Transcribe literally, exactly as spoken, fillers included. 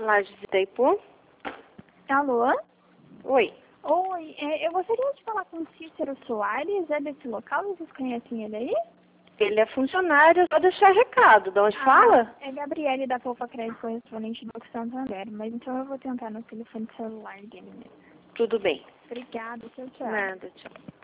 Lages de Itaipu. Alô? Oi. Oi, é, eu gostaria de falar com o Cícero Soares, é desse local, vocês conhecem ele aí? Ele é funcionário, só deixar recado. De onde Ah, fala? é Gabriele da Poupa Crédito, correspondente do Banco Santander, mas então eu vou tentar no telefone celular dele mesmo. Tudo bem. Obrigada, tchau, tchau. Nada, tchau.